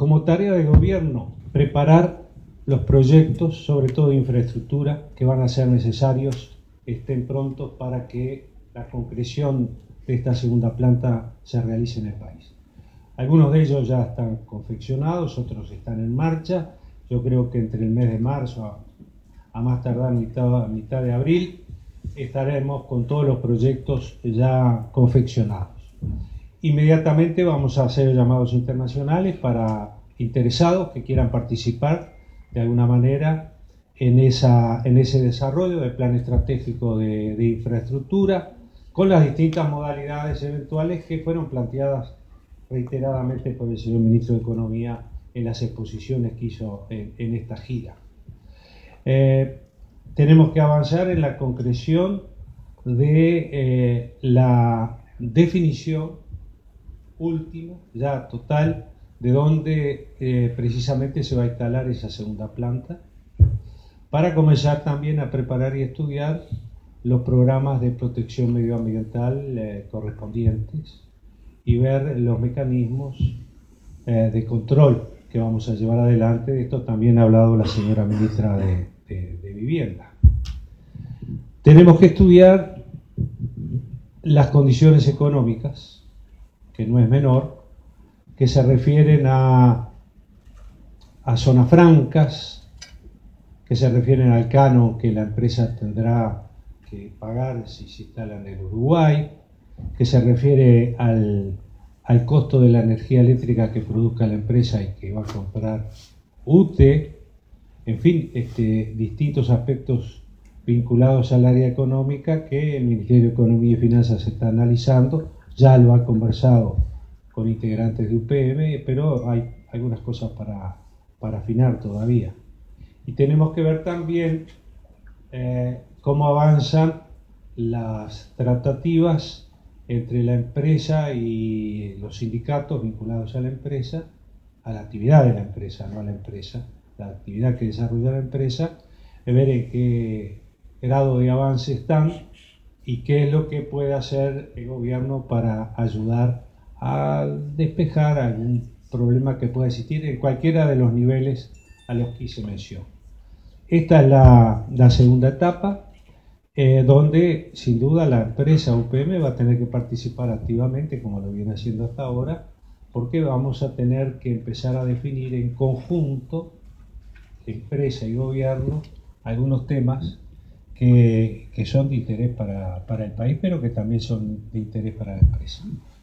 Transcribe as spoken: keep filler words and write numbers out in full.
como tarea de gobierno, preparar los proyectos, sobre todo de infraestructura, que van a ser necesarios, estén prontos para que la concreción de esta segunda planta se realice en el país. Algunos de ellos ya están confeccionados, otros están en marcha. Yo creo que entre el mes de marzo a, a más tardar mitad, mitad de abril estaremos con todos los proyectos ya confeccionados. Inmediatamente vamos a hacer llamados internacionales para interesados que quieran participar de alguna manera en, esa, en ese desarrollo del plan estratégico de, de infraestructura, con las distintas modalidades eventuales que fueron planteadas reiteradamente por el señor Ministro de Economía en las exposiciones que hizo en, en esta gira. Eh, tenemos que avanzar en la concreción de eh, la definición última, ya total, de dónde eh, precisamente se va a instalar esa segunda planta, para comenzar también a preparar y estudiar los programas de protección medioambiental eh, correspondientes y ver los mecanismos eh, de control que vamos a llevar adelante. De esto también ha hablado la señora ministra de, de, de Vivienda. Tenemos que estudiar las condiciones económicas, que no es menor, que se refieren a, a zonas francas, que se refieren al canon que la empresa tendrá que pagar si se instala en el Uruguay, que se refiere al, al costo de la energía eléctrica que produzca la empresa y que va a comprar U T E, en fin, este, distintos aspectos vinculados al área económica que el Ministerio de Economía y Finanzas está analizando. Ya lo ha conversado con integrantes de U P M, pero hay algunas cosas para, para afinar todavía. Y tenemos que ver también eh, cómo avanzan las tratativas entre la empresa y los sindicatos vinculados a la empresa, a la actividad de la empresa, no a la empresa, la actividad que desarrolla la empresa, de ver en qué grado de avance están y qué es lo que puede hacer el gobierno para ayudar a despejar algún problema que pueda existir en cualquiera de los niveles a los que se mencionó. Esta es la, la segunda etapa, eh, donde sin duda la empresa U P M va a tener que participar activamente, como lo viene haciendo hasta ahora, porque vamos a tener que empezar a definir en conjunto, empresa y gobierno, algunos temas que, que son de interés para, para el país, pero que también son de interés para la empresa.